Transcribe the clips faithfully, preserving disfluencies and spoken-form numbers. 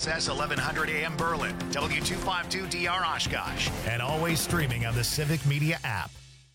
S eleven hundred A M Berlin, W two fifty-two D R Oshkosh, and always streaming on the Civic Media app.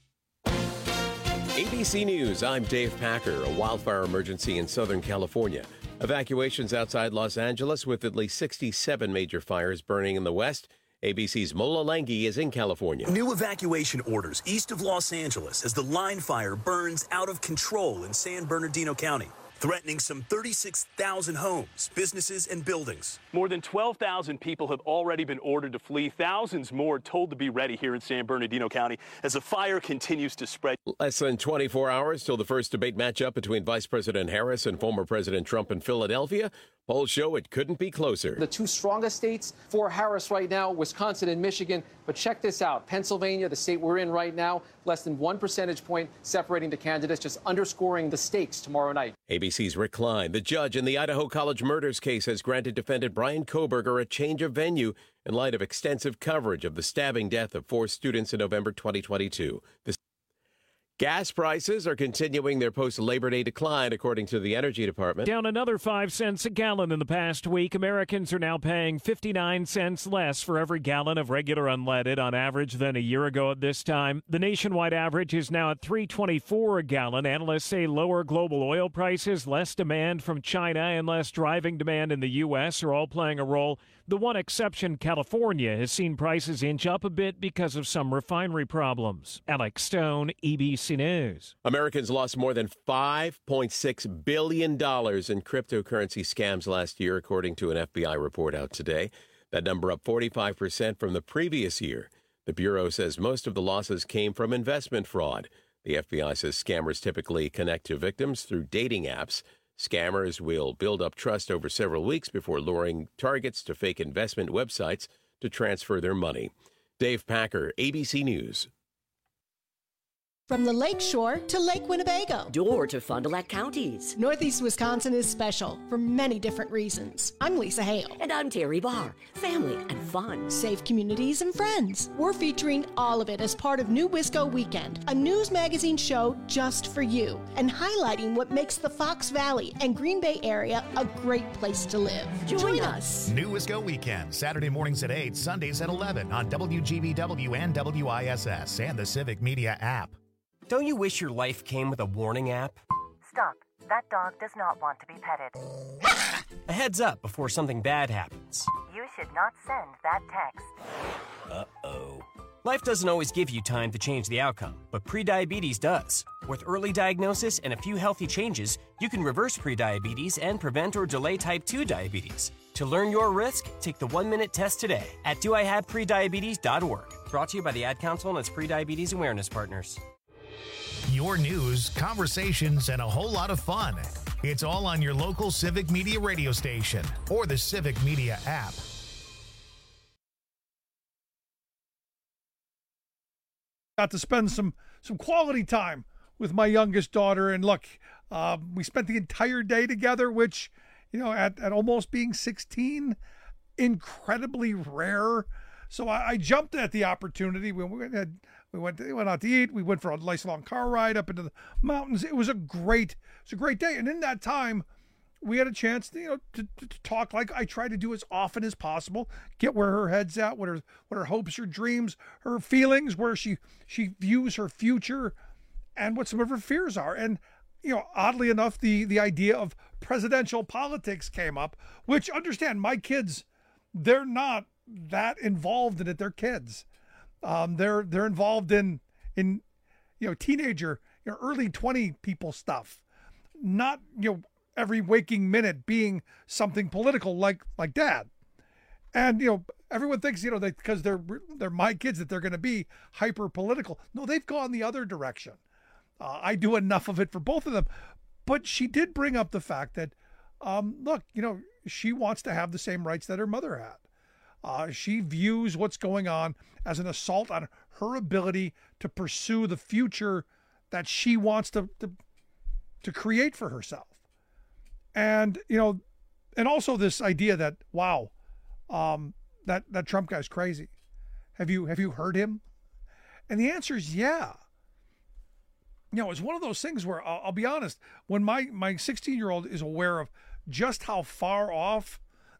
A B C News, I'm Dave Packer. A wildfire emergency in Southern California. Evacuations outside Los Angeles with at least sixty-seven major fires burning in the west. A B C's Mola Lenghi is in California. New evacuation orders east of Los Angeles as the line fire burns out of control in San Bernardino County, threatening some thirty-six thousand homes, businesses, and buildings. More than twelve thousand people have already been ordered to flee. Thousands more told to be ready here in San Bernardino County as the fire continues to spread. Less than twenty-four hours till the first debate matchup between Vice President Harris and former President Trump in Philadelphia. Polls show it couldn't be closer. The two strongest states for Harris right now, Wisconsin and Michigan. But check this out. Pennsylvania, the state we're in right now, less than one percentage point separating the candidates, just underscoring the stakes tomorrow night. A B C's Rick Klein, the judge in the Idaho College murders case, has granted defendant Brian Kohberger a change of venue in light of extensive coverage of the stabbing death of four students in November twenty twenty-two. The Gas prices are continuing their post-Labor Day decline, according to the Energy Department. Down another five cents a gallon in the past week. Americans are now paying fifty-nine cents less for every gallon of regular unleaded on average than a year ago at this time. The nationwide average is now at three twenty-four a gallon. Analysts say lower global oil prices, less demand from China, and less driving demand in the U S are all playing a role. The one exception, California, has seen prices inch up a bit because of some refinery problems. Alex Stone, A B C News. Americans lost more than five point six billion dollars in cryptocurrency scams last year, according to an F B I report out today. That number up forty-five percent from the previous year. The Bureau says most of the losses came from investment fraud. The F B I says scammers typically connect to victims through dating apps. Scammers will build up trust over several weeks before luring targets to fake investment websites to transfer their money. Dave Packer, A B C News. From the Lake Shore to Lake Winnebago. Door to Fond du Lac counties. Northeast Wisconsin is special for many different reasons. I'm Lisa Hale. And I'm Terry Barr. Family and fun. Safe communities and friends. We're featuring all of it as part of New Wisco Weekend, a news magazine show just for you, and highlighting what makes the Fox Valley and Green Bay area a great place to live. Join, Join us. us. New Wisco Weekend, Saturday mornings at eight, Sundays at eleven on W G B W and W I S S and the Civic Media app. Don't you wish your life came with a warning app? Stop. That dog does not want to be petted. A heads up before something bad happens. You should not send that text. Uh-oh. Life doesn't always give you time to change the outcome, but prediabetes does. With early diagnosis and a few healthy changes, you can reverse prediabetes and prevent or delay type two diabetes. To learn your risk, take the one-minute test today at do I have prediabetes dot org. Brought to you by the Ad Council and its Prediabetes Awareness Partners. Your news, conversations, and a whole lot of fun. It's all on your local Civic Media radio station or the Civic Media app. Got to spend some some quality time with my youngest daughter, and look, uh, we spent the entire day together, which, you know, at, at almost being sixteen, incredibly rare. So I, I jumped at the opportunity when we had. We went, we went out to eat. We went for a nice long car ride up into the mountains. It was a great, it was a great day. And in that time, we had a chance, to, you know, to, to, to talk like I try to do as often as possible. Get where her head's at, what her, what her hopes, her dreams, her feelings, where she she views her future, and what some of her fears are. And you know, oddly enough, the the idea of presidential politics came up. Which, understand, my kids, they're not that involved in it. They're kids. Um, they're they're involved in in you know teenager, you know, early twenty people stuff, not you know every waking minute being something political like like dad. And you know everyone thinks you know that because they're they're my kids that they're going to be hyper political. No, they've gone the other direction. Uh, I do enough of it for both of them, but she did bring up the fact that um, look, you know, she wants to have the same rights that her mother had. Uh, she views what's going on as an assault on her ability to pursue the future that she wants to, to, to create for herself. And, you know, and also this idea that, wow, um, that, that Trump guy's crazy. Have you, have you heard him? And the answer is, yeah. You know, it's one of those things where I'll, I'll be honest, when my, my sixteen year old is aware of just how far off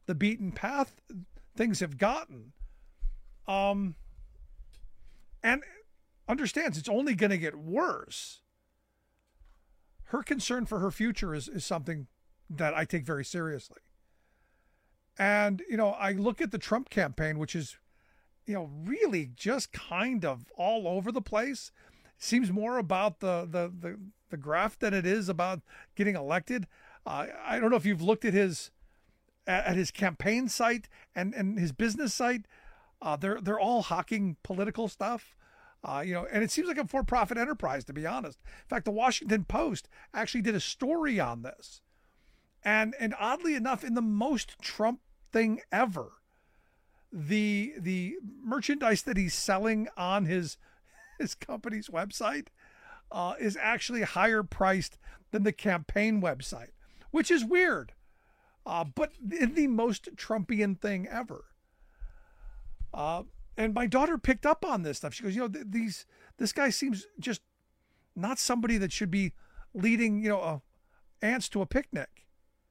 the beaten path things have gotten. Um, and understands it's only going to get worse. Her concern for her future is, is something that I take very seriously. And, you know, I look at the Trump campaign, which is, you know, really just kind of all over the place. Seems more about the the the, the graft than it is about getting elected. Uh, I don't know if you've looked at his at his campaign site and, and his business site. Uh, they're they're all hawking political stuff. Uh, you know, and it seems like a for-profit enterprise, to be honest. In fact, the Washington Post actually did a story on this. And and oddly enough, in the most Trump thing ever, the the merchandise that he's selling on his his company's website uh, is actually higher priced than the campaign website, which is weird. Uh, but in the most Trumpian thing ever. Uh, and my daughter picked up on this stuff. She goes, you know, th- these this guy seems just not somebody that should be leading, you know, uh, ants to a picnic.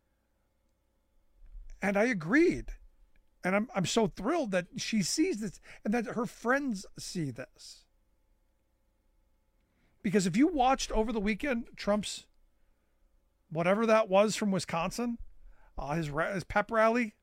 And I agreed. And I'm I'm so thrilled that she sees this and that her friends see this. Because if you watched over the weekend Trump's whatever that was from Wisconsin, uh, his his pep rally,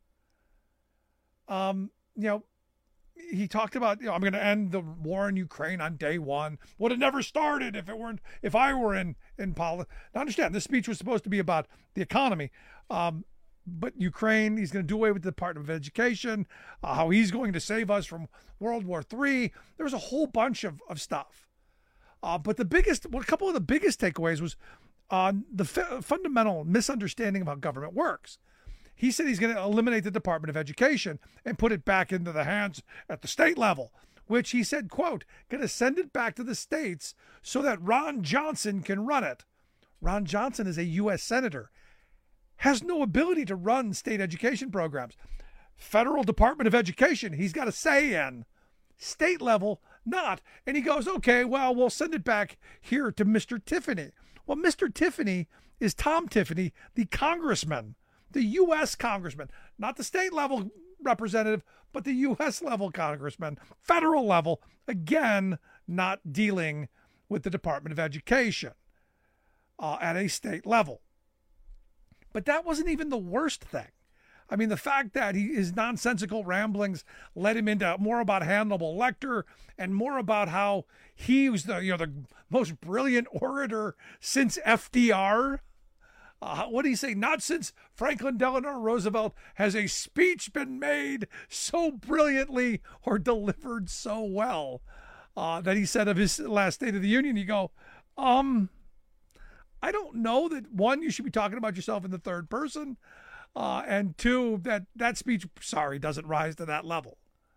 um, you know, he talked about, you know, I'm going to end the war in Ukraine on day one. Would have never started if it weren't, if I were in, in politics. Now understand, this speech was supposed to be about the economy. Um, but Ukraine, he's going to do away with the Department of Education, uh, how he's going to save us from World War Three. There was a whole bunch of, of stuff. Uh, but the biggest, well, a couple of the biggest takeaways was on the f- fundamental misunderstanding of how government works. He said he's going to eliminate the Department of Education and put it back into the hands at the state level, which he said, quote, going to send it back to the states so that Ron Johnson can run it. Ron Johnson is a U S senator, has no ability to run state education programs. Federal Department of Education, he's got a say in. State level, not. And he goes, okay, well, we'll send it back here to Mister Tiffany. Well, Mister Tiffany is Tom Tiffany, the congressman. The U S congressman, not the state level representative, but the U S level congressman, federal level, again, not dealing with the Department of Education uh, at a state level. But that wasn't even the worst thing. I mean, the fact that he, his nonsensical ramblings led him into more about Hannibal Lecter and more about how he was the, you know, the most brilliant orator since F D R. Uh, what do you say? Not since Franklin Delano Roosevelt has a speech been made so brilliantly or delivered so well uh, that he said of his last State of the Union. You go, um, I don't know that, one, you should be talking about yourself in the third person, uh, and two, that that speech, sorry, doesn't rise to that level.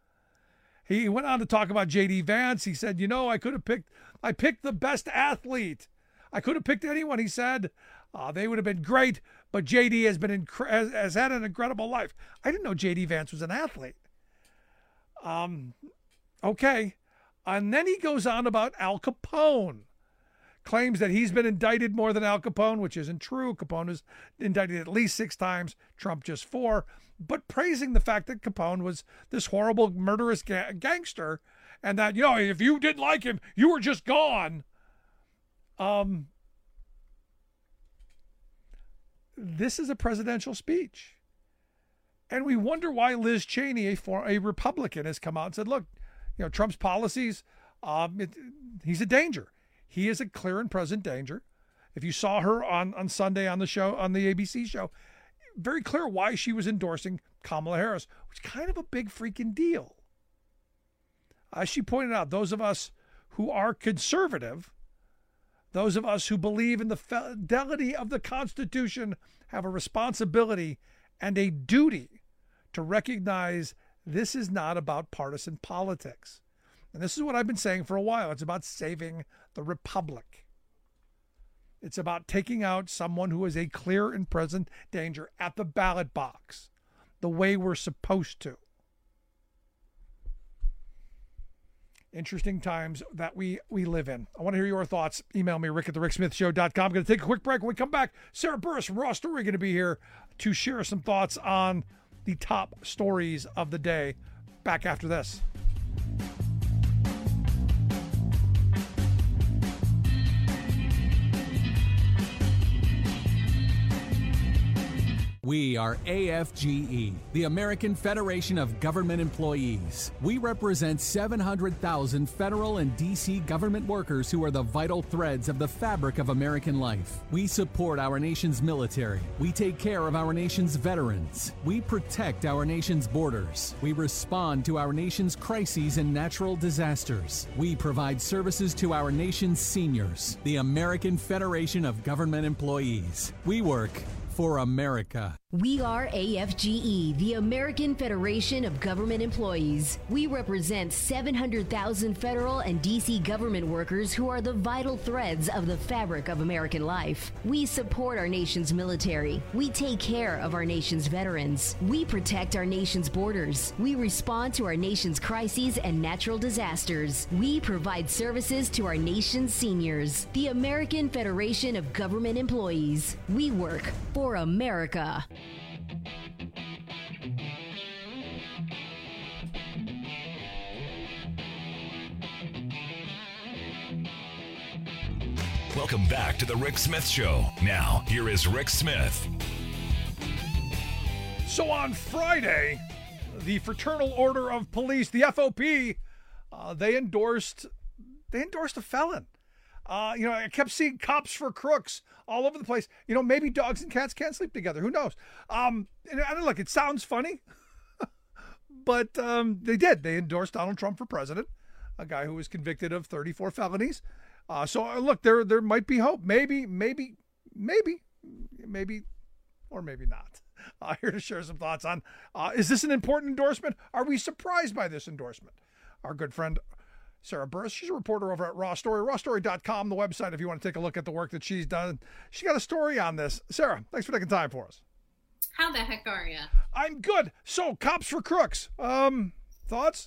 He went on to talk about J D Vance. He said, you know, I could have picked, I picked the best athlete. I could have picked anyone, he said. Uh, they would have been great, but J D has been inc- has, has had an incredible life. I didn't know J D Vance was an athlete. Um, okay. And then he goes on about Al Capone. Claims that he's been indicted more than Al Capone, which isn't true. Capone was indicted at least six times, Trump just four. But praising the fact that Capone was this horrible, murderous ga- gangster, and that, you know, if you didn't like him, you were just gone. Um... This is a presidential speech. And we wonder why Liz Cheney, a, for, a Republican, has come out and said, look, you know, Trump's policies, um, it, he's a danger. He is a clear and present danger. If you saw her on, on Sunday on the show, on the A B C show, very clear why she was endorsing Kamala Harris, which is kind of a big freaking deal. As she pointed out, those of us who are conservative, those of us who believe in the fidelity of the Constitution have a responsibility and a duty to recognize this is not about partisan politics. And this is what I've been saying for a while. It's about saving the republic. It's about taking out someone who is a clear and present danger at the ballot box, the way we're supposed to. Interesting times that we we live in. I want to hear your thoughts. Email me, rick at the rick smith show dot com. I'm going to take a quick break. When we come back, Sarah Burris from Raw Story going to be here to share some thoughts on the top stories of the day. Back after this. We are A F G E, the American Federation of Government Employees. We represent seven hundred thousand federal and D C government workers who are the vital threads of the fabric of American life. We support our nation's military. We take care of our nation's veterans. We protect our nation's borders. We respond to our nation's crises and natural disasters. We provide services to our nation's seniors. The American Federation of Government Employees. We work for America. We are A F G E, the American Federation of Government Employees. We represent seven hundred thousand federal and D C government workers who are the vital threads of the fabric of American life. We support our nation's military. We take care of our nation's veterans. We protect our nation's borders. We respond to our nation's crises and natural disasters. We provide services to our nation's seniors. The American Federation of Government Employees. We work for America. Welcome back to the Rick Smith Show. Now, here is Rick Smith. So on Friday, the Fraternal Order of Police, the F O P, uh, they endorsed they endorsed a felon. Uh, you know, I kept seeing cops for crooks all over the place. You know, maybe dogs and cats can't sleep together. Who knows? Um, and, and look, it sounds funny, but um, they did. They endorsed Donald Trump for president, a guy who was convicted of thirty-four felonies. Uh, so uh, look, there there might be hope. Maybe, maybe, maybe, maybe, or maybe not. Uh, here to share some thoughts on, uh, is this an important endorsement? Are we surprised by this endorsement? Our good friend Sarah Burris, she's a reporter over at Raw Story, raw story dot com, the website, if you want to take a look at the work that she's done. She got a story on this. Sarah, thanks for taking time for us. How the heck are you? I'm good. So, cops for crooks. Um, thoughts?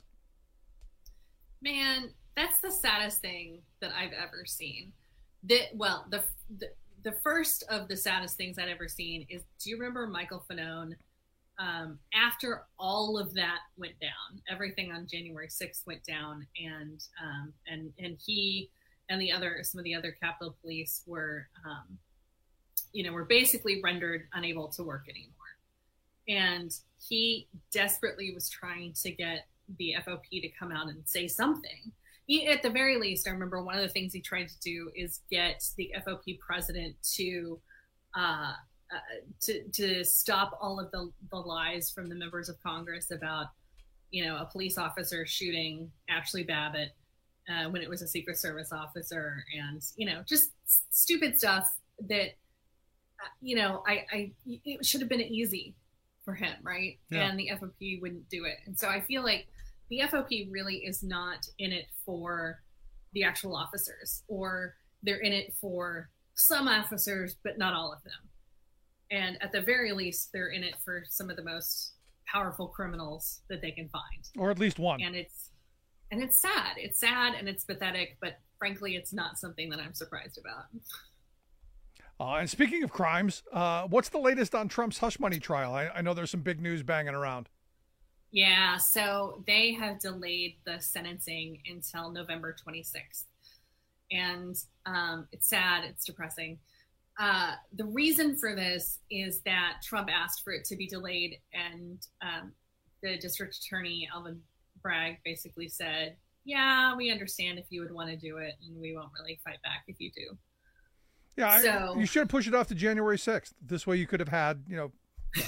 Man, that's the saddest thing that I've ever seen. The, well, the, the the first of the saddest things I've ever seen is, do you remember Michael Fanone? Um, after all of that went down, everything on January sixth went down, and um, and and he and the other some of the other Capitol Police were, um, you know, were basically rendered unable to work anymore. And he desperately was trying to get the F O P to come out and say something. He, at the very least, I remember one of the things he tried to do is get the F O P president to. Uh, Uh, to to stop all of the, the lies from the members of Congress about, you know, a police officer shooting Ashley Babbitt uh, when it was a Secret Service officer, and, you know, just stupid stuff that, uh, you know, I, I it should have been easy for him, right? Yeah. And the F O P wouldn't do it. And so I feel like the F O P really is not in it for the actual officers, or they're in it for some officers, but not all of them. And at the very least, they're in it for some of the most powerful criminals that they can find. Or at least one. And it's and it's sad. It's sad and it's pathetic, but frankly, it's not something that I'm surprised about. Uh, and speaking of crimes, uh, what's the latest on Trump's hush money trial? I, I know there's some big news banging around. Yeah, so they have delayed the sentencing until November twenty-sixth. And um, it's sad. It's depressing. Uh, the reason for this is that Trump asked for it to be delayed, and um, the district attorney, Alvin Bragg, basically said, yeah, we understand if you would want to do it, and we won't really fight back if you do. Yeah, so, I, you should have pushed it off to January sixth. This way you could have had, you know.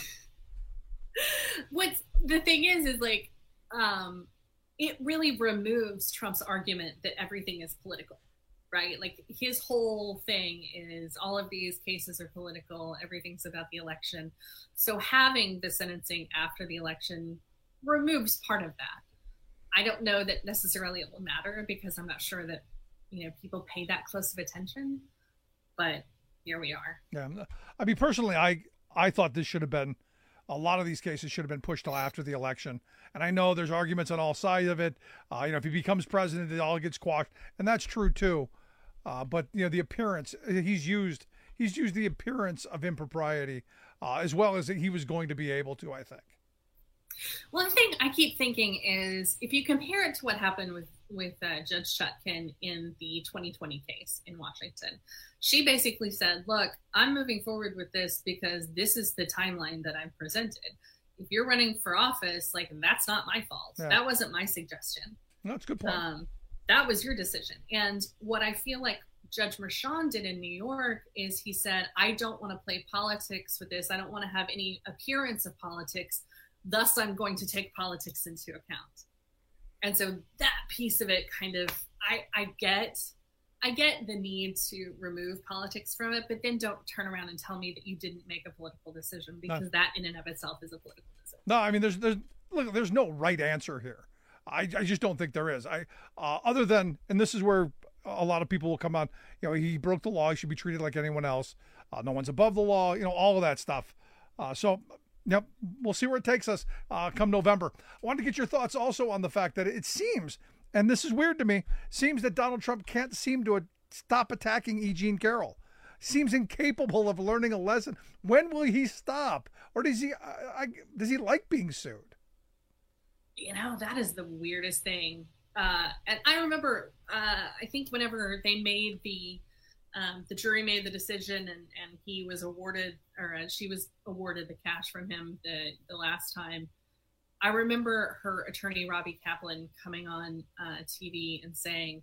What's the thing is, is like, um, it really removes Trump's argument that everything is political. Right? Like, his whole thing is all of these cases are political. Everything's about the election. So having the sentencing after the election removes part of that. I don't know that necessarily it will matter, because I'm not sure that, you know, people pay that close of attention, but here we are. Yeah. I mean, personally, I, I thought this should have been, a lot of these cases should have been pushed till after the election. And I know there's arguments on all sides of it. Uh, you know, if he becomes president, it all gets quashed. And that's true too. Uh, but, you know, the appearance, he's used, he's used the appearance of impropriety uh, as well as he was going to be able to, I think. One thing I keep thinking is if you compare it to what happened with, with uh, Judge Chutkan in the twenty twenty case in Washington, she basically said, look, I'm moving forward with this because this is the timeline that I've presented. If you're running for office, like, that's not my fault. Yeah. That wasn't my suggestion. That's a good point. Um, that was your decision. And what I feel like Judge Merchan did in New York is he said, I don't want to play politics with this. I don't want to have any appearance of politics. Thus, I'm going to take politics into account. And so that piece of it kind of, I, I get, I get the need to remove politics from it, but then don't turn around and tell me that you didn't make a political decision, because no. that in and of itself is a political decision. No, I mean, there's, there's, look, there's no right answer here. I, I just don't think there is. I, uh, other than, and this is where a lot of people will come on, you know, he broke the law. He should be treated like anyone else. Uh, no one's above the law, you know, all of that stuff. Uh, so, yep, we'll see where it takes us uh, come November. I wanted to get your thoughts also on the fact that it seems, and this is weird to me, seems that Donald Trump can't seem to stop attacking E. Jean Carroll. Seems incapable of learning a lesson. When will he stop? Or does he, I, I, does he like being sued? You know, that is the weirdest thing. Uh, and I remember, uh, I think whenever they made the, um, the jury made the decision and, and he was awarded, or uh, she was awarded the cash from him the, the last time, I remember her attorney, Robbie Kaplan, coming on uh, T V and saying,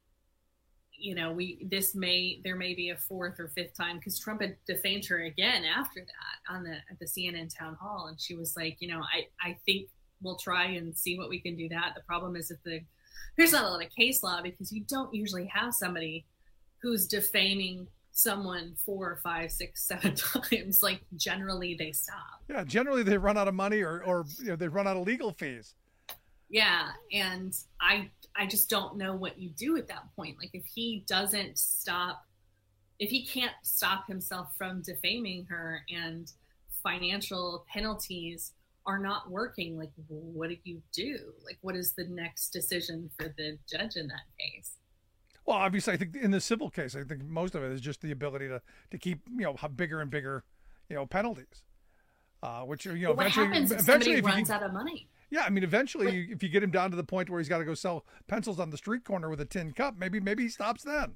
you know, we, this may, there may be a fourth or fifth time, because Trump had defamed her again after that on the, at the C N N town hall. And she was like, you know, I, I think we'll try and see what we can do that. The problem is if the, there's not a lot of case law, because you don't usually have somebody who's defaming someone four, five, six, seven times. Like, generally they stop. Yeah, generally they run out of money, or, or you know, they run out of legal fees. Yeah, and I I just don't know what you do at that point. Like, if he doesn't stop, if he can't stop himself from defaming her and financial penalties are not working, like, what do you do? Like, what is the next decision for the judge in that case? Well, obviously, I think in the civil case, I think most of it is just the ability to, to keep, you know, bigger and bigger, you know, penalties, uh, which, you know, well, what eventually, happens if eventually somebody if runs you, out of money? Yeah, I mean, eventually, you, if you get him down to the point where he's got to go sell pencils on the street corner with a tin cup, maybe maybe he stops then.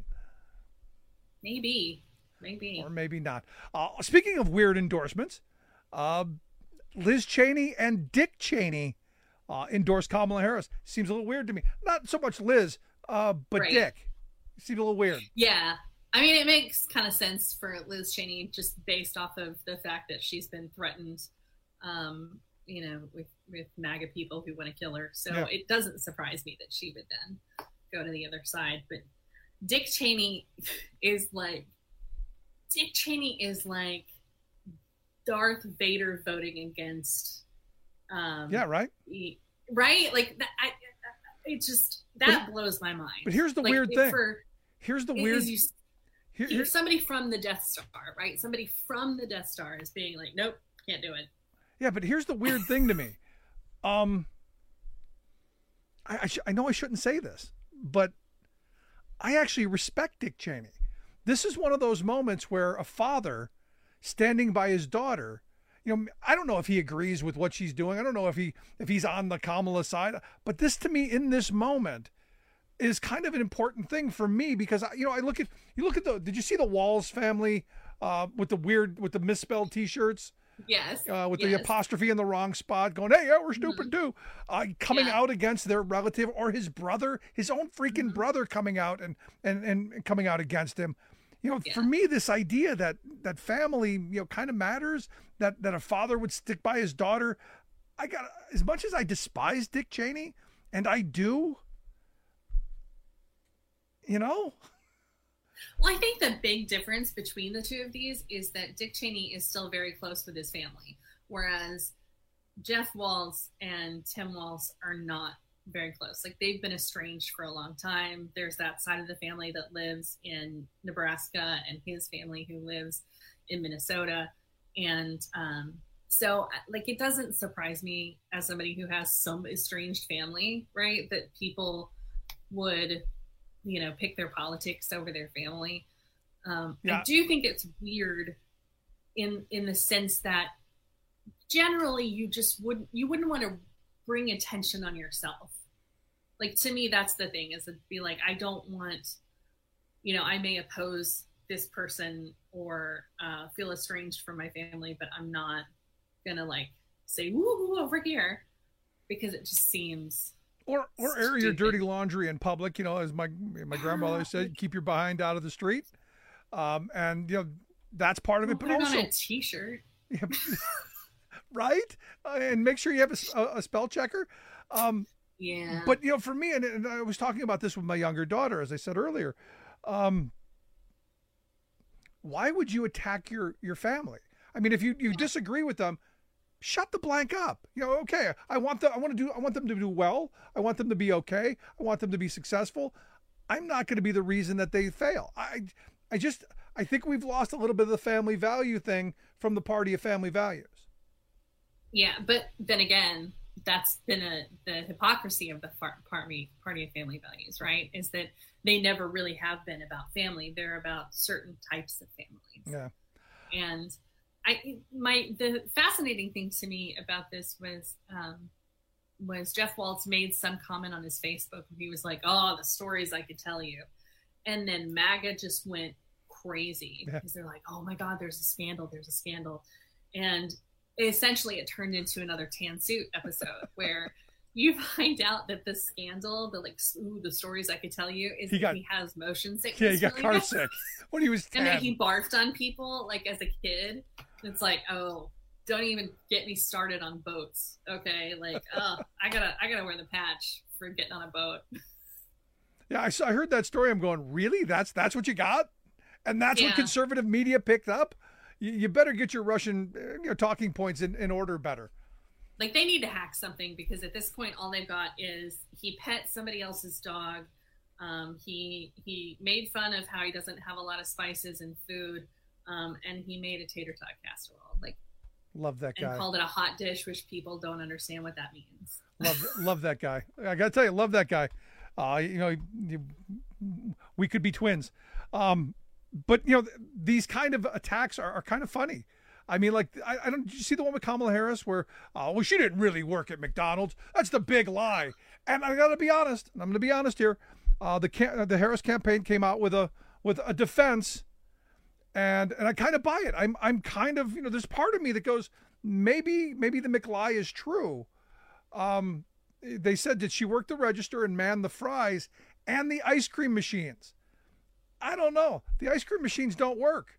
Maybe, maybe, or maybe not. Uh, speaking of weird endorsements, uh, Liz Cheney and Dick Cheney uh, endorsed Kamala Harris. Seems a little weird to me. Not so much Liz, uh, but right. Dick. Seems a little weird. Yeah. I mean, it makes kind of sense for Liz Cheney, just based off of the fact that she's been threatened, um, you know, with, with MAGA people who want to kill her. So yeah. It doesn't surprise me that she would then go to the other side. But Dick Cheney is like, Dick Cheney is like Darth Vader voting against. Um, yeah, right. He, right? Like, that, I, it just, that but, blows my mind. But here's the like, weird thing. For, here's the weird you, here, here, somebody from the Death Star, right? Somebody from the Death Star is being like, nope, can't do it. Yeah, but here's the weird thing to me. Um, I I, sh- I know I shouldn't say this, but I actually respect Dick Cheney. This is one of those moments where a father standing by his daughter, you know, I don't know if he agrees with what she's doing. I don't know if he if he's on the Kamala side, but this to me in this moment is kind of an important thing for me, because you know, I look at you look at the did you see the Walls family uh, with the weird with the misspelled T-shirts? Yes. Uh, with yes. the apostrophe in the wrong spot, going, hey, yeah, we're stupid too. Uh, coming yeah. out against their relative or his brother, his own freaking mm-hmm. brother coming out and, and, and coming out against him. You know, yeah. for me, this idea that, that family, you know, kind of matters, that, that a father would stick by his daughter. I got, as much as I despise Dick Cheney, and I do, you know, well, I think the big difference between the two of these is that Dick Cheney is still very close with his family, whereas Jeff Walz and Tim Walz are not very close. Like, they've been estranged for a long time. There's that side of the family that lives in Nebraska and his family who lives in Minnesota. And um, so, like, it doesn't surprise me as somebody who has some estranged family, right, that people would, you know, pick their politics over their family. Um, yeah. I do think it's weird in in the sense that generally you just wouldn't, you wouldn't want to bring attention on yourself. Like, to me, that's the thing, is to be like, I don't want, you know, I may oppose this person or uh, feel estranged from my family, but I'm not going to like say, woo, woo, over here, because it just seems. Or or stupid. air your dirty laundry in public, you know, as my my grandmother said, keep your behind out of the street. Um, and, you know, that's part of it. Put But it also, on a t-shirt. Yeah, right? Uh, and make sure you have a, a spell checker. Um, yeah. But, you know, for me, and, and I was talking about this with my younger daughter, as I said earlier, um, why would you attack your, your family? I mean, if you, you disagree with them, shut the blank up. You know, okay, I want the, I want to do, I want them to do well. I want them to be okay. I want them to be successful. I'm not going to be the reason that they fail. I, I just, I think we've lost a little bit of the family value thing from the party of family values. Yeah, but then again, that's been a, the hypocrisy of the party, party of family values, right? Is that they never really have been about family. They're about certain types of families. Yeah. And I, my, the fascinating thing to me about this was, um, was Jeff Waltz made some comment on his Facebook. He was like, oh, the stories I could tell you. And then MAGA just went crazy yeah. because they're like, oh my God, there's a scandal. There's a scandal. And essentially it turned into another Tan Suit episode where you find out that the scandal, the like, ooh, the stories I could tell you, is he, got, that he has motion sickness. Yeah, he got really car bad. sick when he was ten. And that he barfed on people like as a kid. It's like, oh, don't even get me started on boats. Okay, like, oh, I gotta, I gotta wear the patch for getting on a boat. Yeah, I saw, I heard that story. I'm going, really? That's that's what you got, and that's Yeah. what conservative media picked up. You, you better get your Russian, you know, talking points in, in order better. Like, they need to hack something, because at this point, all they've got is he pet somebody else's dog. Um, he he made fun of how he doesn't have a lot of spices in food, um, and he made a tater tot casserole. Like, love that guy. And called it a hot dish, which people don't understand what that means. Love love that guy. I got to tell you, love that guy. Uh, you know, you, we could be twins. Um, but, you know, these kind of attacks are, are kind of funny. I mean, like, I, I don't, did you see the one with Kamala Harris where, oh, well, she didn't really work at McDonald's. That's the big lie. And I got to be honest, and I'm going to be honest here. Uh, the cam- the Harris campaign came out with a with a defense, and and I kind of buy it. I'm I'm kind of, you know, there's part of me that goes, maybe maybe the McLie is true. Um, they said that she worked the register and manned the fries and the ice cream machines. I don't know. The ice cream machines don't work.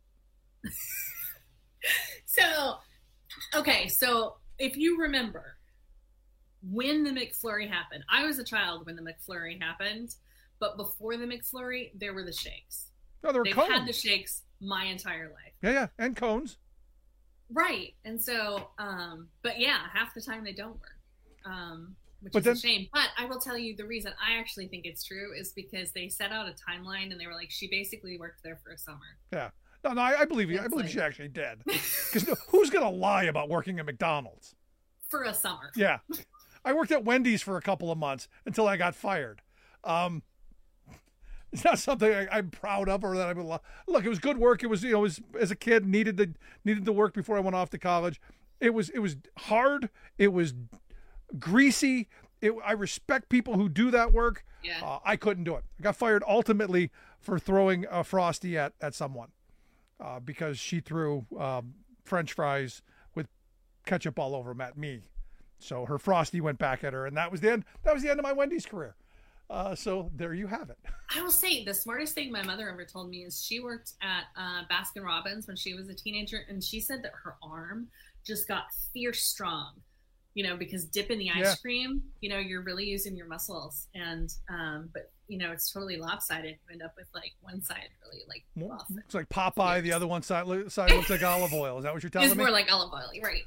So, okay, so if you remember when the McFlurry happened, I was a child when the McFlurry happened, but before the McFlurry, there were the shakes. No, there were They've cones. had the shakes my entire life. Yeah, yeah, and cones. Right. And so, um, but yeah, half the time they don't work, um, which But is then- a shame. But I will tell you the reason I actually think it's true is because they set out a timeline and they were like, she basically worked there for a summer. Yeah. No, no, I, I believe you. I It's believe like- she actually did. Because who's going to lie about working at McDonald's? For a summer. Yeah. I worked at Wendy's for a couple of months until I got fired. Um, it's not something I, I'm proud of or that I would lo- look. It was good work. It was, you know, it was, as a kid, needed the needed the work before I went off to college. It was it was hard. It was greasy. It, I respect people who do that work. Yeah. Uh, I couldn't do it. I got fired ultimately for throwing a Frosty at at someone uh, because she threw um, French fries with ketchup all over them at me. So her Frosty went back at her, and that was the end. That was the end of my Wendy's career. Uh, so there you have it. I will say the smartest thing my mother ever told me is she worked at uh, Baskin Robbins when she was a teenager, and she said that her arm just got fierce strong, you know, because dipping the ice Yeah. cream, you know, you're really using your muscles, and um, but you know, it's totally lopsided. You end up with like one side really like Well, off. It's like Popeye. The other one side, lo- side looks like olive oil. Is that what you're telling It's me? more like olive oil, right?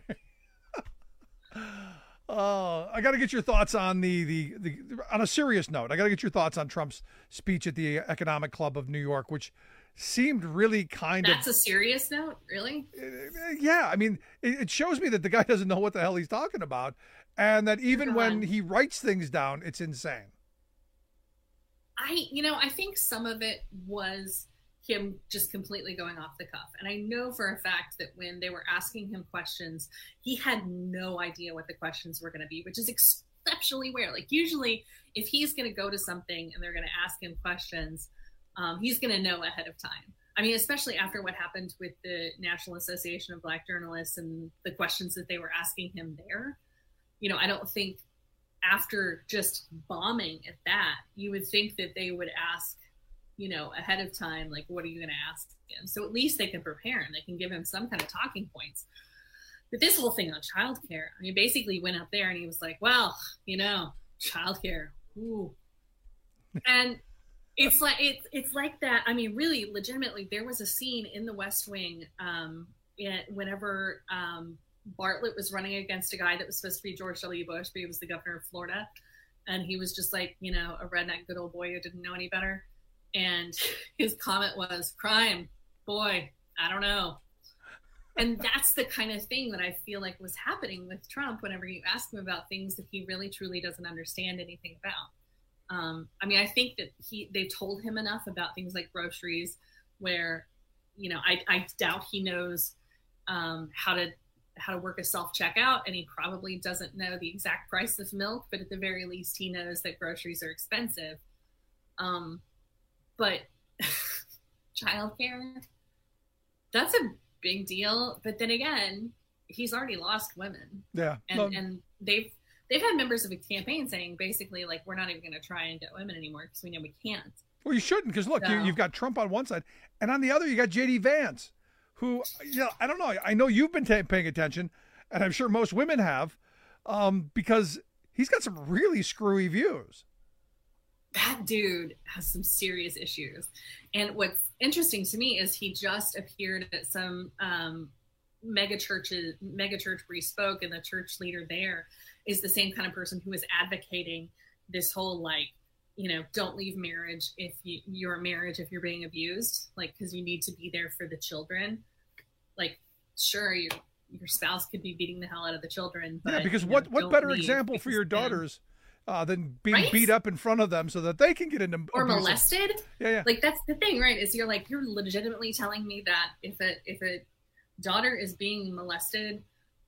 Uh, I got to get your thoughts on the, the, the, on a serious note, I got to get your thoughts on Trump's speech at the Economic Club of New York, which seemed really kind That's of, a serious note, really? yeah. I mean, it, it shows me that the guy doesn't know what the hell he's talking about. And that even when he writes things down, it's insane. I, you know, I think some of it was him just completely going off the cuff. And I know for a fact that when they were asking him questions, he had no idea what the questions were going to be, which is exceptionally rare. Like usually if he's going to go to something and they're going to ask him questions, um, he's going to know ahead of time. I mean, especially after what happened with the National Association of Black Journalists and the questions that they were asking him there. You know, I don't think after just bombing at that, you would think that they would ask, you know, ahead of time, like, what are you going to ask him? So at least they can prepare him. They can give him some kind of talking points. But this whole thing on childcare, I mean, basically went up there and he was like, well, you know, childcare, ooh. And it's like, it's, it's like that. I mean, really, legitimately, there was a scene in The West Wing um, it, whenever um, Bartlett was running against a guy that was supposed to be George W. Bush, but he was the governor of Florida. And he was just like, you know, a redneck good old boy who didn't know any better. And his comment was, crime, boy, I don't know. And that's the kind of thing that I feel like was happening with Trump whenever you ask him about things that he really, truly doesn't understand anything about. Um, I mean, I think that he they told him enough about things like groceries where, you know, I, I doubt he knows um, how to how to work a self-checkout, and he probably doesn't know the exact price of milk, but at the very least he knows that groceries are expensive. Um, But childcare, that's a big deal. But then again, he's already lost women. Yeah. And, no. and they've they've had members of a campaign saying basically, like, we're not even going to try and get women anymore because we know we can't. Well, you shouldn't, because look, So, you, you've got Trump on one side, and on the other, you got J D Vance, who, you know, I don't know. I know you've been t- paying attention, and I'm sure most women have, um, because he's got some really screwy views. That dude has some serious issues. And what's interesting to me is he just appeared at some um, mega churches, mega church where he spoke, and the church leader there is the same kind of person who is advocating this whole, like, you know, don't leave marriage if you, your marriage, if you're being abused, like, because you need to be there for the children. Like, sure, your, your spouse could be beating the hell out of the children. But, yeah, because you know, what, what better leave example for your daughters Uh, than being Right? beat up in front of them so that they can get into or abusive- molested. Yeah, yeah. Like, that's the thing, right? Is you're like, you're legitimately telling me that if a if a daughter is being molested,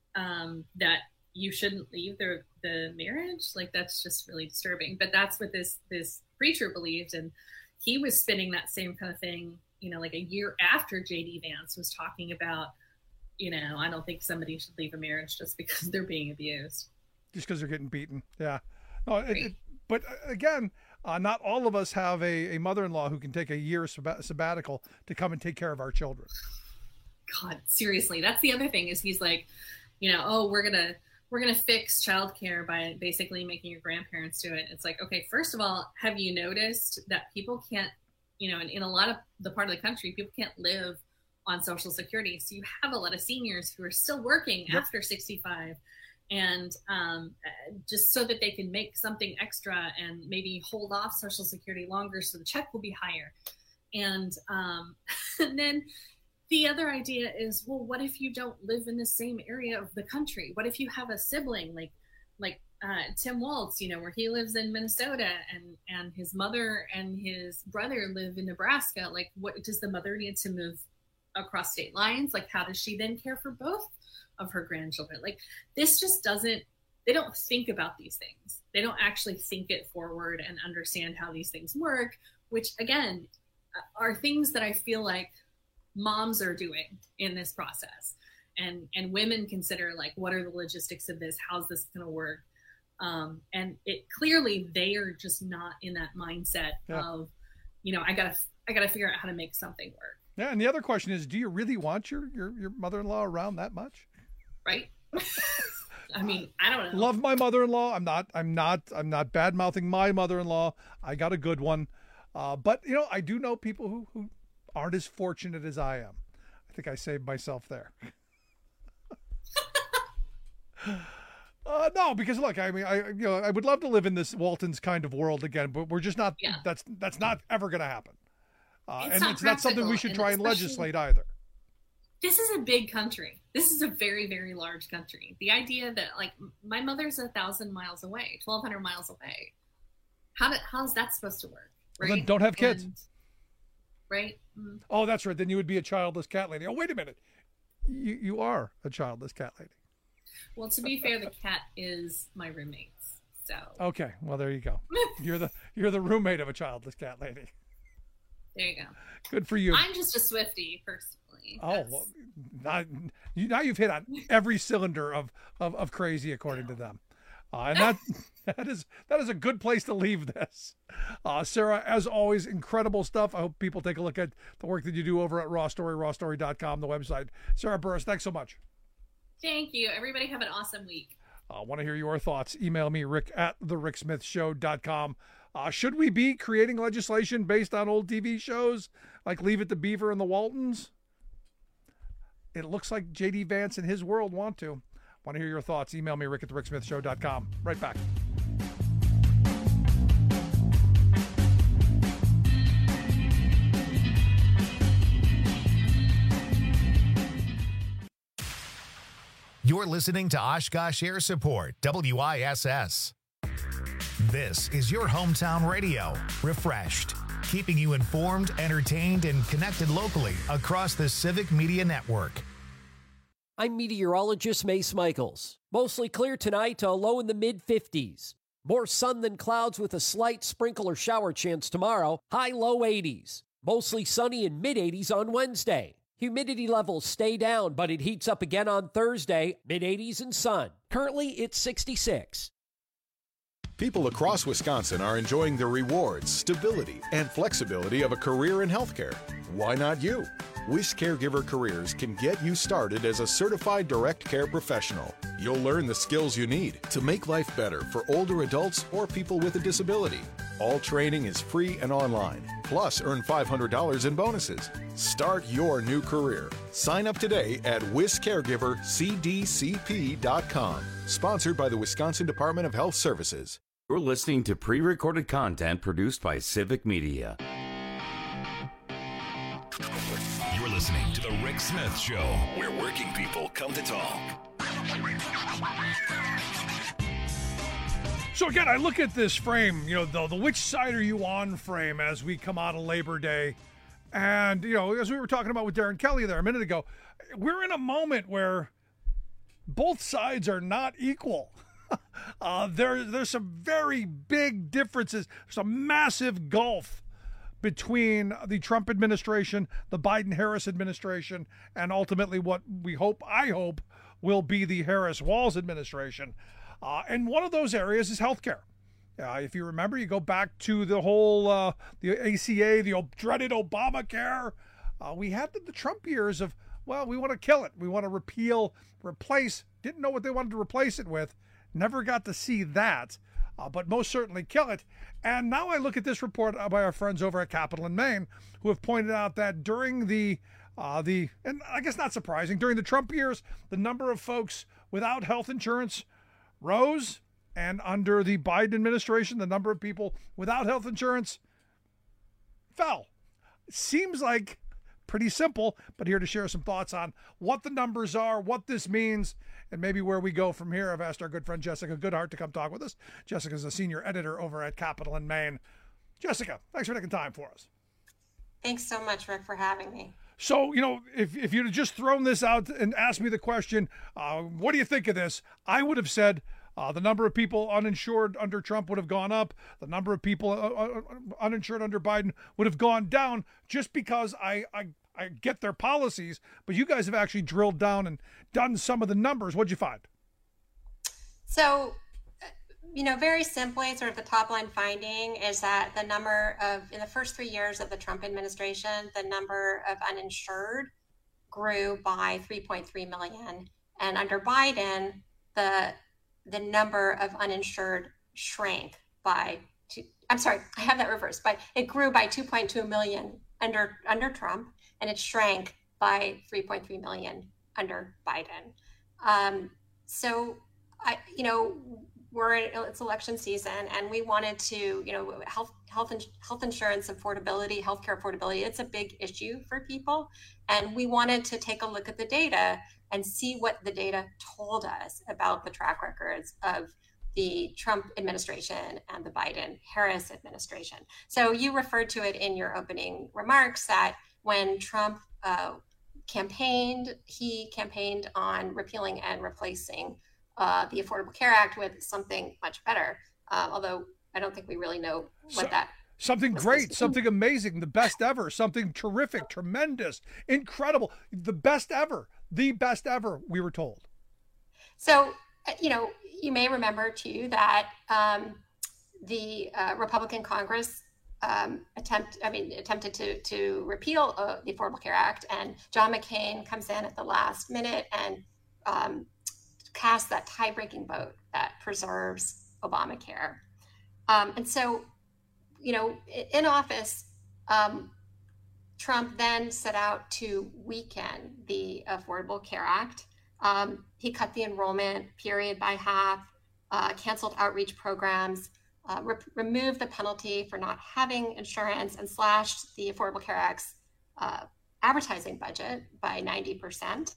um, that you shouldn't leave the the marriage. Like, that's just really disturbing. But that's what this this preacher believed, and he was spinning that same kind of thing. You know, like a year after J D Vance was talking about, you know, I don't think somebody should leave a marriage just because they're being abused. Just because they're getting beaten. Yeah. No, it, it, but again, uh, not all of us have a, a mother-in-law who can take a year sabbat- sabbatical to come and take care of our children. God, seriously, that's the other thing is he's like, you know, oh, we're gonna we're gonna fix childcare by basically making your grandparents do it. It's like, okay, first of all, have you noticed that people can't, you know, in, in a lot of the part of the country, people can't live on Social Security, so you have a lot of seniors who are still working Yep. after sixty-five. And um, just so that they can make something extra and maybe hold off Social Security longer so the check will be higher. And, um, and then the other idea is, well, what if you don't live in the same area of the country? What if you have a sibling like like uh, Tim Walz, you know, where he lives in Minnesota and, and his mother and his brother live in Nebraska? Like, what does the mother need to move across state lines? Like, how does she then care for both of her grandchildren? Like, this just doesn't, they don't think about these things. They don't actually think it forward and understand how these things work, which again are things that I feel like moms are doing in this process. And, and women consider, like, what are the logistics of this? How's this going to work? Um, and it clearly they are just not in that mindset Yeah. of, you know, I gotta, I gotta figure out how to make something work. Yeah, and the other question is, do you really want your, your, your mother-in-law around that much? Right? I mean, I don't know. Love my mother-in-law. I'm not, I'm not, I'm not bad-mouthing my mother-in-law. I got a good one. Uh, but, you know, I do know people who, who aren't as fortunate as I am. I think I saved myself there. uh, no, because look, I mean, I, you know, I would love to live in this Walton's kind of world again, but we're just not, Yeah. that's, that's not ever going to happen. Uh, It's and not it's not something we practical, should and try and especially- legislate either. This is a big country. This is a very, very large country. The idea that, like, my mother's a thousand miles away, twelve hundred miles away. How did, how's that supposed to work? Well, Right? then don't have kids. And right? Mm. Oh, that's right. Then you would be a childless cat lady. Oh, wait a minute. You you are a childless cat lady. Well, to be fair, the cat is my roommate's. So okay, well there you go. You're the you're the roommate of a childless cat lady. There you go. Good for you. I'm just a Swiftie, personally. Oh, well, not, you, now you've hit on every cylinder of of, of crazy, according to them. Uh, and that that is that is a good place to leave this. Uh, Sarah, as always, incredible stuff. I hope people take a look at the work that you do over at Raw Story, raw story dot com, the website. Sarah Burris, thanks so much. Thank you. Everybody have an awesome week. I uh, want to hear your thoughts. Email me, rick at the rick smith show dot com. Uh, should we be creating legislation based on old T V shows like Leave It to Beaver and the Waltons? It looks like J D Vance and his world want to. Want to hear your thoughts? Email me, rick at the rick smith show dot com. Right back. You're listening to Oshkosh Air Support, W I S S. This is your hometown radio, refreshed, keeping you informed, entertained, and connected locally across the Civic Media Network. I'm meteorologist Mace Michaels. Mostly clear tonight to a low in the mid fifties. More sun than clouds with a slight sprinkle or shower chance tomorrow. High low eighties. Mostly sunny and mid eighties on Wednesday. Humidity levels stay down, but it heats up again on Thursday, mid eighties and sun. Currently, it's sixty-six. People across Wisconsin are enjoying the rewards, stability, and flexibility of a career in healthcare. Why not you? Wish Caregiver Careers can get you started as a certified direct care professional. You'll learn the skills you need to make life better for older adults or people with a disability. All training is free and online. Plus, earn five hundred dollars in bonuses. Start your new career. Sign up today at wis caregiver c d c p dot com. Sponsored by the Wisconsin Department of Health Services. You're listening to pre-recorded content produced by Civic Media. You're listening to The Rick Smith Show, where working people come to talk. So again, I look at this frame, you know, the, the which side are you on frame as we come out of Labor Day. And, you know, as we were talking about with Darren Kelly there a minute ago, we're in a moment where both sides are not equal. uh, there, there's some very big differences. There's a massive gulf between the Trump administration, the Biden-Harris administration, and ultimately what we hope, I hope, will be the Harris-Walz administration. Uh, and one of those areas is healthcare. Uh, if you remember, you go back to the whole uh, the A C A, the dreaded Obamacare. Uh, we had the, the Trump years of, well, we want to kill it. We want to repeal, replace. Didn't know what they wanted to replace it with. Never got to see that, uh, but most certainly kill it. And now I look at this report by our friends over at Capital in Maine, who have pointed out that during the uh, the and I guess not surprising, during the Trump years, the number of folks without health insurance rose, and under the Biden administration, the number of people without health insurance fell. Seems like pretty simple, but here to share some thoughts on what the numbers are, what this means, and maybe where we go from here. I've asked our good friend Jessica Goodhart to come talk with us. Jessica's a senior editor over at Capital in Maine. Jessica, thanks for taking time for us. Thanks so much, Rick, for having me. So, you know, if, if you'd have just thrown this out and asked me the question, uh, what do you think of this? I would have said uh, the number of people uninsured under Trump would have gone up. The number of people uh, uninsured under Biden would have gone down, just because I, I, I get their policies. But you guys have actually drilled down and done some of the numbers. What'd you find? So, you know, very simply, sort of the top line finding is that the number of, in the first three years of the Trump administration, the number of uninsured grew by three point three million. And under Biden, the the number of uninsured shrank by two, I'm sorry, I have that reversed, but it grew by two point two million under under Trump, and it shrank by three point three million under Biden. Um, so, I, you know, we're in, it's election season, and we wanted to, you know, health, health, health insurance affordability, healthcare affordability. It's a big issue for people, and we wanted to take a look at the data and see what the data told us about the track records of the Trump administration and the Biden-Harris administration. So you referred to it in your opening remarks that when Trump uh, campaigned, he campaigned on repealing and replacing uh, the Affordable Care Act with something much better, uh, although I don't think we really know what So- that Something great, something amazing, the best ever, something terrific, tremendous, incredible, the best ever, the best ever, we were told. So, you know, you may remember too that um, the uh, Republican Congress um, attempt, I mean, attempted to to repeal uh, the Affordable Care Act, and John McCain comes in at the last minute and um, casts that tie-breaking vote that preserves Obamacare. Um, and so, you know, in office, um, Trump then set out to weaken the Affordable Care Act. Um, he cut the enrollment period by half, uh, canceled outreach programs, uh, re- removed the penalty for not having insurance, and slashed the Affordable Care Act's uh, advertising budget by ninety percent.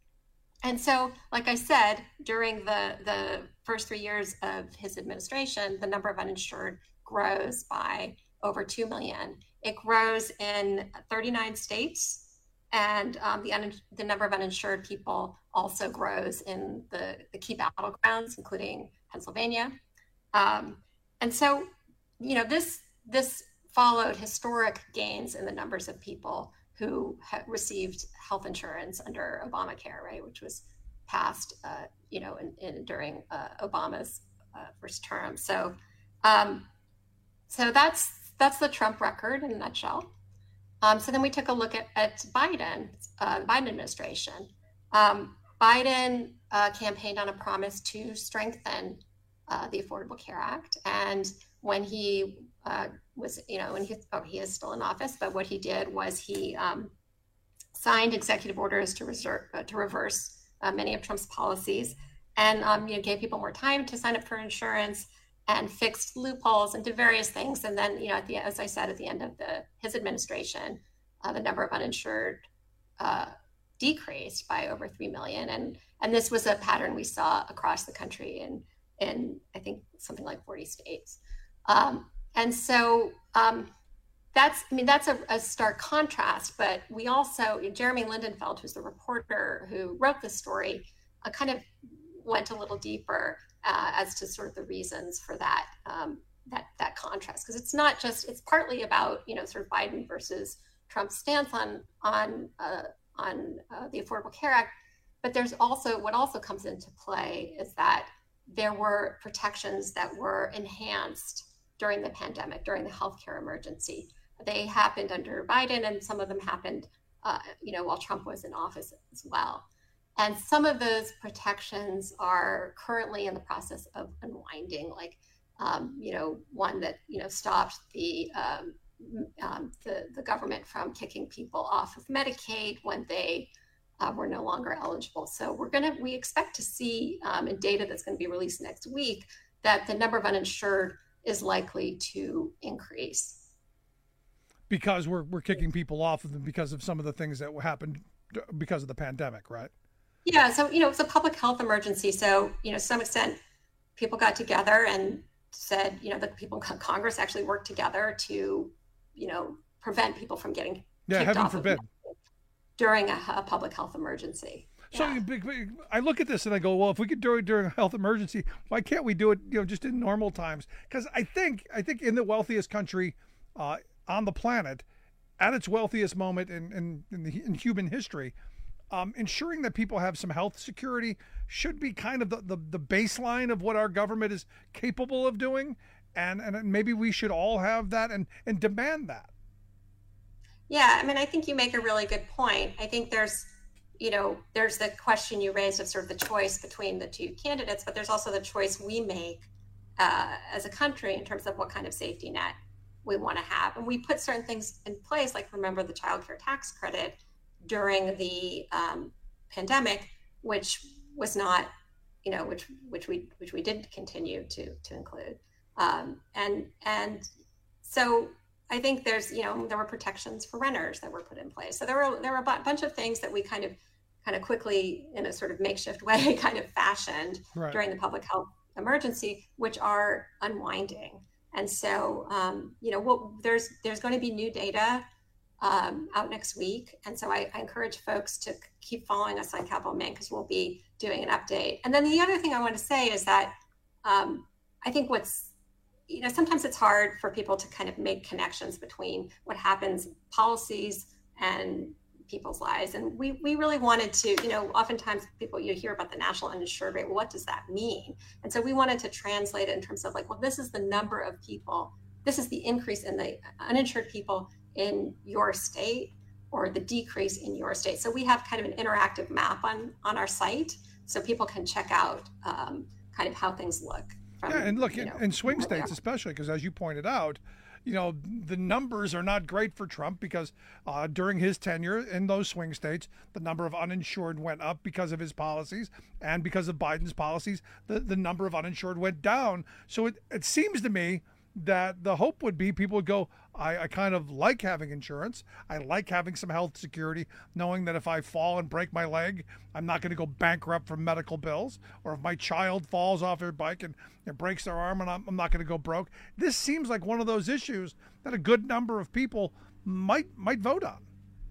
And so, like I said, during the, the first three years of his administration, the number of uninsured grows by over two million. It grows in thirty-nine states, and um, the, un- the number of uninsured people also grows in the, the key battlegrounds, including Pennsylvania. Um, and so, you know, this this followed historic gains in the numbers of people who ha- received health insurance under Obamacare, right, which was passed, uh, you know, in, in, during uh, Obama's uh, first term. So. Um, So that's that's the Trump record in a nutshell. Um, so then we took a look at, at Biden, uh, the Biden administration. Um, Biden uh, campaigned on a promise to strengthen uh, the Affordable Care Act. And when he uh, was, you know, when he, oh, he is still in office, but what he did was he um, signed executive orders to, reserve, uh, to reverse uh, many of Trump's policies, and um, you know, gave people more time to sign up for insurance, and fixed loopholes and did various things. And then, you know, at the, as I said, at the end of the his administration, uh, the number of uninsured uh, decreased by over three million. And and this was a pattern we saw across the country in, in I think, something like forty states. Um, and so um, that's, I mean, that's a, a stark contrast. But we also, Jeremy Lindenfeld, who's the reporter who wrote this story, uh, kind of went a little deeper Uh, as to sort of the reasons for that um, that that contrast, because it's not just it's partly about you know sort of Biden versus Trump's stance on on uh, on uh, the Affordable Care Act, but there's also what also comes into play is that there were protections that were enhanced during the pandemic, during the healthcare emergency. They happened under Biden, and some of them happened uh, you know while Trump was in office as well. And some of those protections are currently in the process of unwinding, like, um, you know, one that, you know, stopped the, um, um, the the government from kicking people off of Medicaid when they uh, were no longer eligible. So we're going to, we expect to see um, in data that's going to be released next week that the number of uninsured is likely to increase. Because we're we're kicking people off of them because of some of the things that happened because of the pandemic, right? Yeah, so, you know, it's a public health emergency. So, you know, to some extent, people got together and said, you know, that people in Congress actually worked together to, you know, prevent people from getting yeah, kicked heaven off forbid. Of during a, a public health emergency. So yeah. I look at this and I go, well, if we could do it during a health emergency, why can't we do it, you know, just in normal times? Because I think, I think in the wealthiest country uh, on the planet, at its wealthiest moment in, in, in, the, in human history, Um, ensuring that people have some health security should be kind of the, the, the baseline of what our government is capable of doing. And, and maybe we should all have that and, and demand that. Yeah, I mean, I think you make a really good point. I think there's, you know, there's the question you raised of sort of the choice between the two candidates, but there's also the choice we make uh, as a country in terms of what kind of safety net we want to have. And we put certain things in place, like remember the child care tax credit during the um, pandemic, which was not, you know, which which we which we did continue to to include, um, and and so I think there's, you know, there were protections for renters that were put in place. So there were there were a bunch of things that we kind of kind of quickly, in a sort of makeshift way, kind of fashioned right. during the public health emergency, which are unwinding. And so, um, you know, we'll, there's there's going to be new data um, out next week. And so I, I encourage folks to keep following us on Capitol Maine because we'll be doing an update. And then the other thing I want to say is that um, I think what's, you know, sometimes it's hard for people to kind of make connections between what happens, policies and people's lives. And we, we really wanted to, you know, oftentimes people, you hear about the national uninsured rate. Well, what does that mean? And so we wanted to translate it in terms of like, well, this is the number of people, this is the increase in the uninsured people in your state or the decrease in your state. So we have kind of an interactive map on, on our site so people can check out um, kind of how things look. From, yeah, and look, you in, know, in swing states especially, because as you pointed out, you know, the numbers are not great for Trump because uh, during his tenure in those swing states, the number of uninsured went up because of his policies, and because of Biden's policies, the, the number of uninsured went down. So it, it seems to me that the hope would be people would go, I, I kind of like having insurance. I like having some health security, knowing that if I fall and break my leg, I'm not going to go bankrupt from medical bills. Or if my child falls off their bike and, and breaks their arm and I'm, I'm not going to go broke. This seems like one of those issues that a good number of people might might vote on.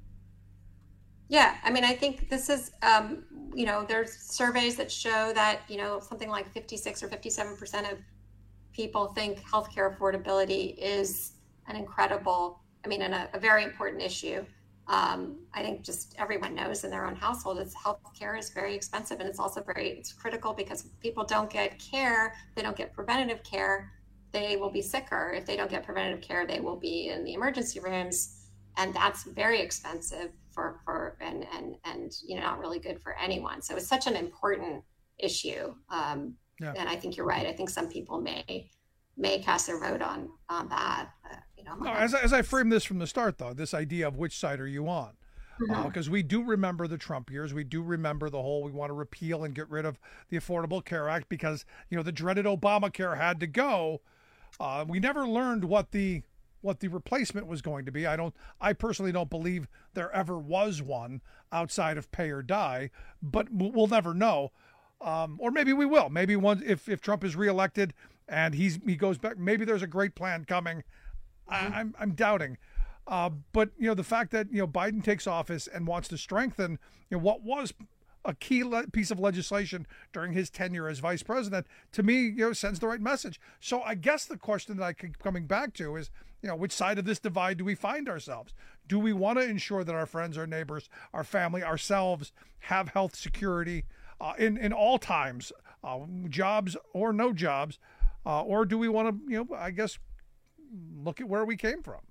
Yeah, I mean, I think this is, um, you know, there's surveys that show that, you know, something like fifty-six or fifty-seven percent of people think healthcare affordability is an incredible, I mean, and a, a very important issue. Um, I think just everyone knows in their own household, is healthcare is very expensive, and it's also very, it's critical because if people don't get care, they don't get preventative care, they will be sicker. If they don't get preventative care, they will be in the emergency rooms, and that's very expensive for, for and, and, and, you know, not really good for anyone. So it's such an important issue. Um, Yeah. And I think you're right. I think some people may may cast their vote on on that. Uh, you know, no, as, as I framed this from the start, though, this idea of which side are you on? Because mm-hmm. uh, we do remember the Trump years. We do remember the whole we want to repeal and get rid of the Affordable Care Act because, you know, the dreaded Obamacare had to go. Uh, we never learned what the what the replacement was going to be. I don't. I personally don't believe there ever was one outside of pay or die, but we'll never know. Um, or maybe we will. Maybe once if, if Trump is reelected and he's he goes back, maybe there's a great plan coming. Mm-hmm. I, I'm I'm doubting. Uh, but you know the fact that you know Biden takes office and wants to strengthen you know what was a key le- piece of legislation during his tenure as vice president, to me, you know, sends the right message. So I guess the question that I keep coming back to is, you know, which side of this divide do we find ourselves? Do we want to ensure that our friends, our neighbors, our family, ourselves have health security Uh, in, in all times, uh, jobs or no jobs, uh, or do we want to, you know, I guess, look at where we came from?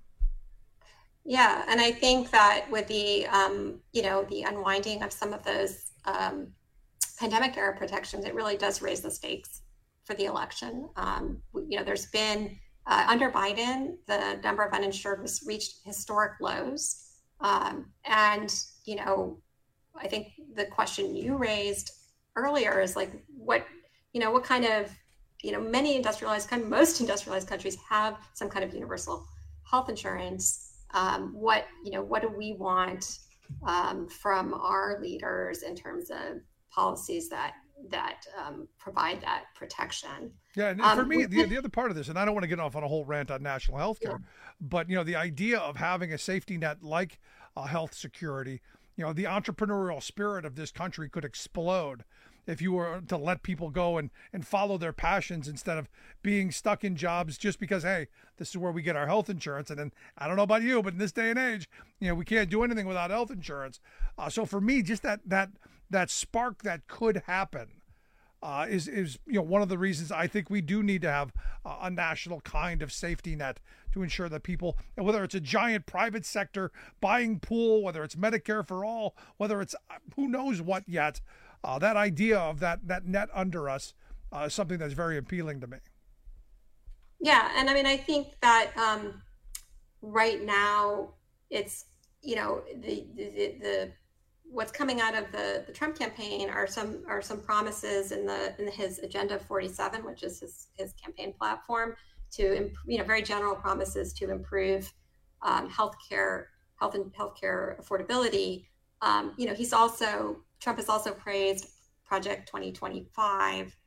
Yeah, and I think that with the, um, you know, the unwinding of some of those um, pandemic era protections, it really does raise the stakes for the election. Um, you know, there's been, uh, under Biden, the number of uninsured was reached historic lows. Um, and, you know, I think the question you raised earlier is like, what, you know, what kind of, you know, many industrialized, kind of most industrialized countries have some kind of universal health insurance. Um, what, you know, what do we want um, from our leaders in terms of policies that that um, provide that protection? Yeah, and um, for me, the, the other part of this, and I don't want to get off on a whole rant on national health care, yeah. but, you know, the idea of having a safety net like uh, health security, you know, the entrepreneurial spirit of this country could explode if you were to let people go and, and follow their passions instead of being stuck in jobs just because, hey, this is where we get our health insurance. And then I don't know about you, but in this day and age, you know, we can't do anything without health insurance. Uh, so for me, just that that that spark that could happen uh, is, is, you know, one of the reasons I think we do need to have uh, a national kind of safety net to ensure that people, whether it's a giant private sector buying pool, whether it's Medicare for all, whether it's who knows what yet, uh, that idea of that that net under us uh, is something that's very appealing to me. Yeah, and I mean, I think that um, right now it's, you know, the the, the what's coming out of the, the Trump campaign are some are some promises in the in his Agenda forty-seven, which is his his campaign platform, to, you know, very general promises to improve um, healthcare, health and healthcare affordability. Um, you know, he's also Trump has also praised Project twenty twenty-five,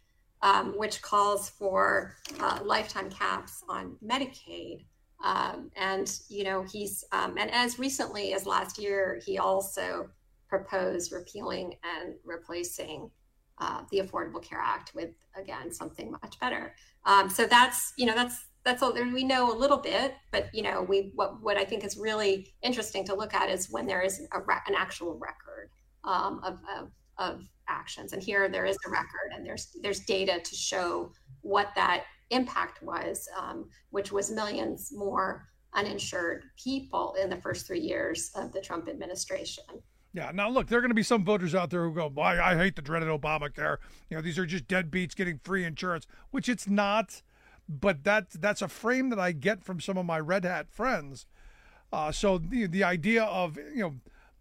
um, which calls for uh, lifetime caps on Medicaid. Um, and, you know, he's, um, and as recently as last year, he also proposed repealing and replacing uh, the Affordable Care Act with, again, something much better. Um, so that's, you know, that's, that's all we know a little bit, but, you know, we, what, what I think is really interesting to look at is when there is a, an actual record um, of, of, of actions. And here there is a record, and there's, there's data to show what that impact was, um, which was millions more uninsured people in the first three years of the Trump administration. Yeah. Now, look, there are going to be some voters out there who go, well, I, I hate the dreaded Obamacare. You know, these are just deadbeats getting free insurance, which it's not. But that that's a frame that I get from some of my red hat friends. Uh, so the the idea of, you know,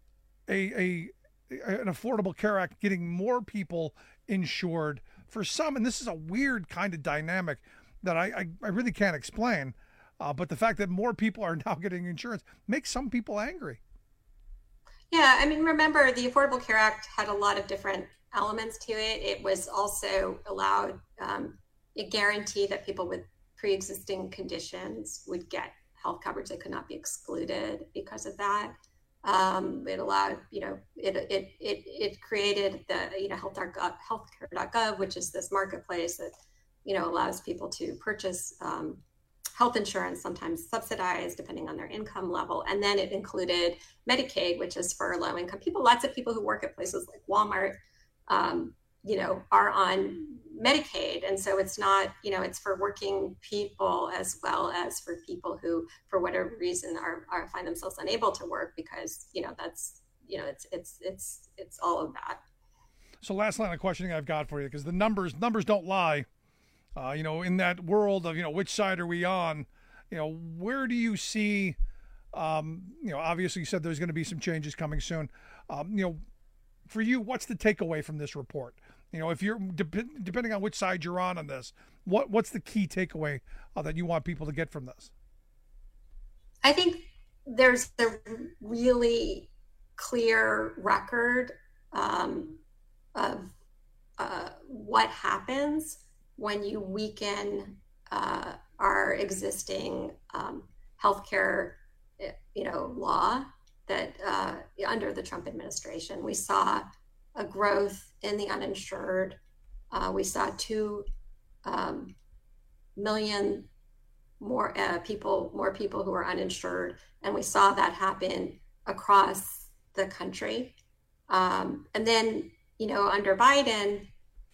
a a an Affordable Care Act getting more people insured for some, and this is a weird kind of dynamic that I, I, I really can't explain. Uh, but the fact that more people are now getting insurance makes some people angry. Yeah, I mean, remember, the Affordable Care Act had a lot of different elements to it. It was also allowed, um, it guaranteed that people with pre-existing conditions would get health coverage. They could not be excluded because of that. Um, it allowed, you know, it it it it created the, you know, health healthcare dot gov, which is this marketplace that, you know, allows people to purchase um, health insurance, sometimes subsidized depending on their income level. And then it included Medicaid, which is for low income people. Lots of people who work at places like Walmart, um, you know, are on Medicaid. And so it's not, you know, it's for working people as well as for people who, for whatever reason, are, are find themselves unable to work because, you know, that's, you know, it's, it's, it's, it's all of that. So last line of questioning I've got for you, because the numbers, numbers don't lie. Uh, you know, in that world of, you know, which side are we on? You know, where do you see, um, you know, obviously you said there's going to be some changes coming soon. Um, you know, for you, what's the takeaway from this report? You know, if you're de- depending on which side you're on on this, what what's the key takeaway uh, that you want people to get from this? I think there's a really clear record um, of uh, what happens when you weaken uh, our existing um, healthcare, you know, law that uh, under the Trump administration. We saw a growth in the uninsured. Uh, we saw two um, million more uh, people, more people who are uninsured, and we saw that happen across the country. Um, and then, you know, under Biden,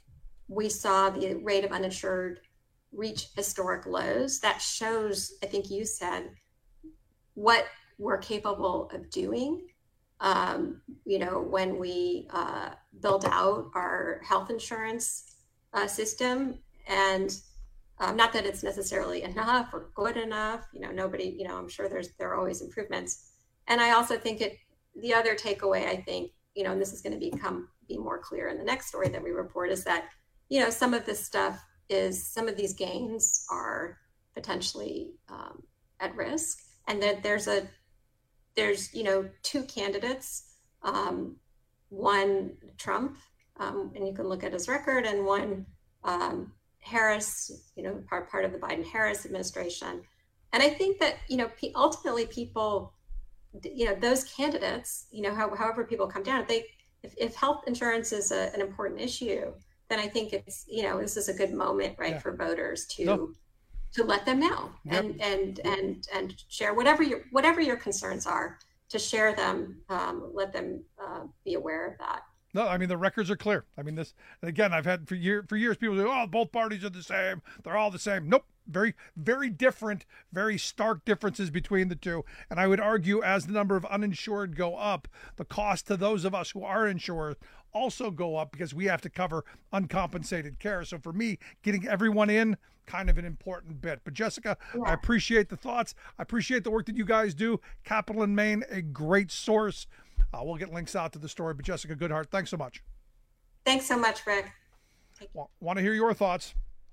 we saw the rate of uninsured reach historic lows. That shows, I think you said, what we're capable of doing. Um, you know, when we uh, build out our health insurance uh, system, and um, not that it's necessarily enough or good enough. You know, nobody. You know, I'm sure there's there are always improvements. And I also think it. The other takeaway, I think, you know, and this is going to become be more clear in the next story that we report, is that, you know, some of this stuff is some of these gains are potentially um, at risk, and that there's a there's you know two candidates, um, one Trump, um, and you can look at his record, and one um, Harris, you know, part part of the Biden-Harris administration, and I think that, you know, ultimately people, you know, those candidates, you know, how, however people come down, they if, if health insurance is a, an important issue, then I think it's, you know, this is a good moment, right, yeah. for voters to no. to let them know yep. and and and and share whatever your whatever your concerns are, to share them, um, let them uh, be aware of that. No, I mean, the records are clear. I mean, this, and again, I've had for year for years people say, oh, both parties are the same. They're all the same. Nope. Very, very different, very stark differences between the two. And I would argue, as the number of uninsured go up, the cost to those of us who are insured also go up, because we have to cover uncompensated care. So for me, getting everyone in, kind of an important bit. But Jessica, yeah. I appreciate the thoughts. I appreciate the work that you guys do. Capital in Maine, a great source. Uh, we'll get links out to the story. But Jessica Goodhart, thanks so much. Thanks so much, Rick. W- want to hear your thoughts.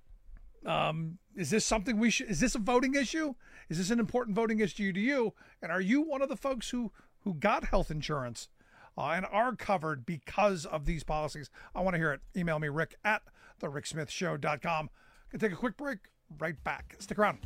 Um, is this something we should, is this a voting issue? Is this an important voting issue to you? And are you one of the folks who, who got health insurance uh, and are covered because of these policies? I want to hear it. Email me, Rick at the rick smith show dot com. Gonna take a quick break. Right back. Stick around.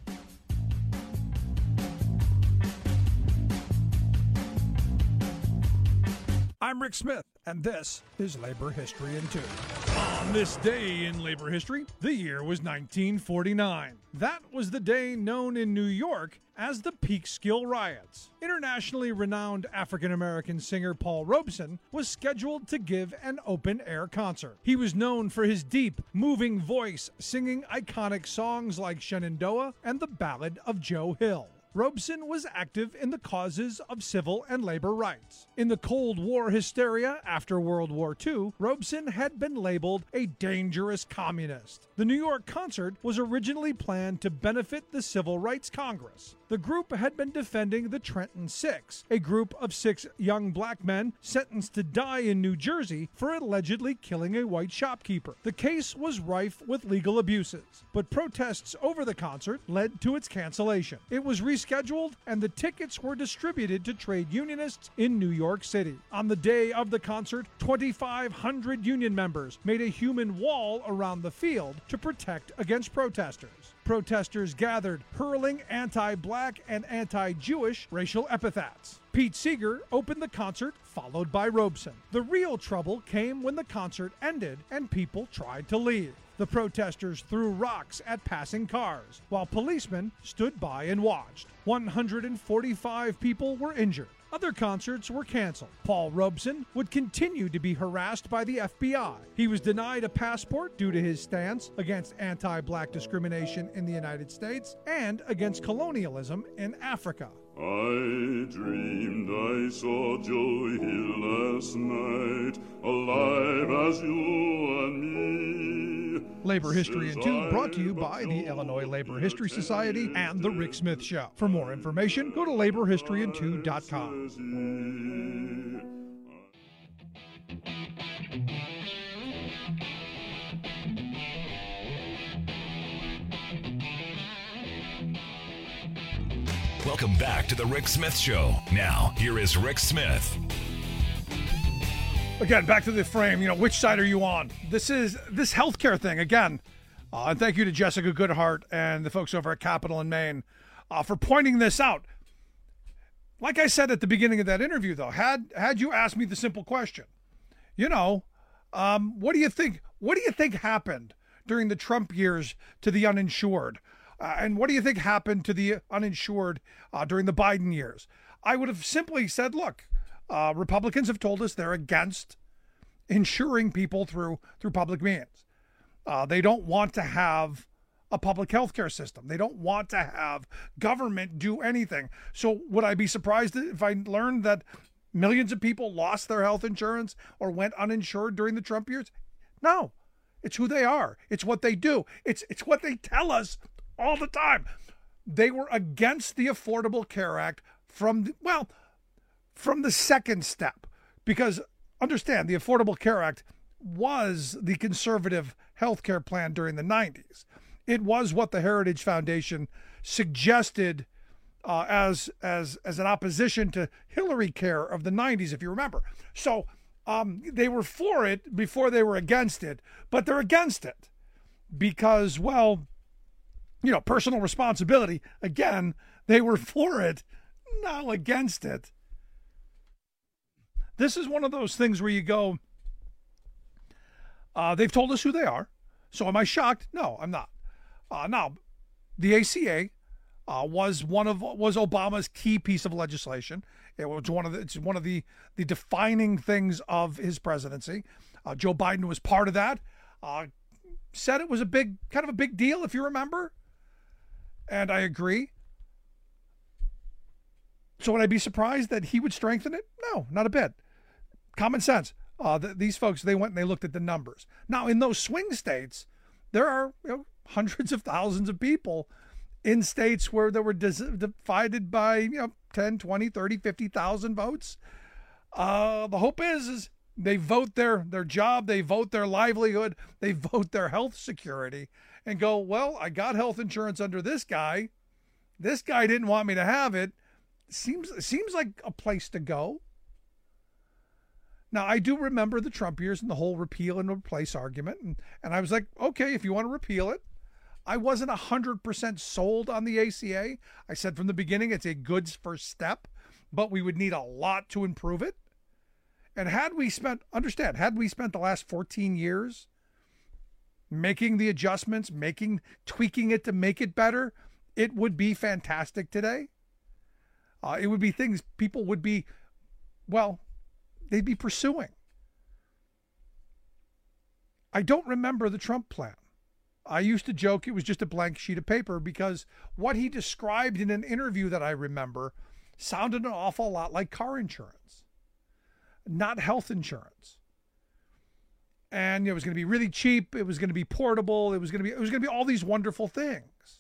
I'm Rick Smith, and this is Labor History in Two. On this day in labor history, the year was nineteen forty-nine. That was the day known in New York as the Peekskill Riots. Internationally renowned African-American singer Paul Robeson was scheduled to give an open-air concert. He was known for his deep, moving voice, singing iconic songs like Shenandoah and the Ballad of Joe Hill. Robeson was active in the causes of civil and labor rights. In the Cold War hysteria after World War Two, Robeson had been labeled a dangerous communist. The New York concert was originally planned to benefit the Civil Rights Congress. The group had been defending the Trenton Six, a group of six young black men sentenced to die in New Jersey for allegedly killing a white shopkeeper. The case was rife with legal abuses, but protests over the concert led to its cancellation. It was rescheduled, and the tickets were distributed to trade unionists in New York City. On the day of the concert, twenty-five hundred union members made a human wall around the field to protect against protesters. Protesters gathered, hurling anti-black and anti-Jewish racial epithets. Pete Seeger opened the concert, followed by Robeson. The real trouble came when the concert ended and people tried to leave. The protesters threw rocks at passing cars, while policemen stood by and watched. one hundred forty-five people were injured. Other concerts were canceled. Paul Robeson would continue to be harassed by the F B I. He was denied a passport due to his stance against anti-black discrimination in the United States and against colonialism in Africa. I dreamed I saw Joe Hill last night, alive as you and me. Labor History in Two, brought to you by the Illinois Labor History Society and The Rick Smith Show. For more information, go to labor history in two dot com. Welcome back to the Rick Smith Show. Now, here is Rick Smith. Again, back to the frame. You know, which side are you on? This is this healthcare thing again. Uh, and thank you to Jessica Goodhart and the folks over at Capital in Maine uh, for pointing this out. Like I said at the beginning of that interview, though, had had you asked me the simple question, you know, um, what do you think? What do you think happened during the Trump years to the uninsured? Uh, and what do you think happened to the uninsured uh, during the Biden years? I would have simply said, look, uh, Republicans have told us they're against insuring people through through public means. Uh, they don't want to have a public health care system. They don't want to have government do anything. So would I be surprised if I learned that millions of people lost their health insurance or went uninsured during the Trump years? No, it's who they are. It's what they do. It's it's what they tell us all the time. They were against the Affordable Care Act from, the, well, from the second step. Because understand, the Affordable Care Act was the conservative health care plan during the nineties. It was what the Heritage Foundation suggested uh, as, as, as an opposition to Hillary Care of the nineties, if you remember. So um, they were for it before they were against it, but they're against it because, well, you know, personal responsibility. Again, they were for it, now against it. This is one of those things where you go, uh, they've told us who they are. So am I shocked? No, I'm not. Uh, now, the A C A uh, was one of was Obama's key piece of legislation. It was one of the, it's one of the the defining things of his presidency. Uh, Joe Biden was part of that. Uh, said it was a big kind of a big deal, if you remember. And I agree. So would I be surprised that he would strengthen it? No, not a bit. Common sense. Uh, the, these folks, they went and they looked at the numbers. Now, in those swing states, there are you know, hundreds of thousands of people in states where they were dis- divided by you know ten, twenty, thirty, fifty thousand votes. Uh, the hope is, is they vote their, their job, they vote their livelihood, they vote their health security, and go, well, I got health insurance under this guy. This guy didn't want me to have it. Seems seems like a place to go. Now, I do remember the Trump years and the whole repeal and replace argument. And, and I was like, okay, if you want to repeal it. I wasn't one hundred percent sold on the A C A. I said from the beginning it's a good first step, but we would need a lot to improve it. And had we spent, understand, had we spent the last fourteen years making the adjustments, making, tweaking it to make it better, it would be fantastic today. Uh, it would be things people would be, well, they'd be pursuing. I don't remember the Trump plan. I used to joke it was just a blank sheet of paper because what he described in an interview that I remember sounded an awful lot like car insurance, not health insurance. And it was going to be really cheap. It was going to be portable. It was going to be, it was going to be all these wonderful things,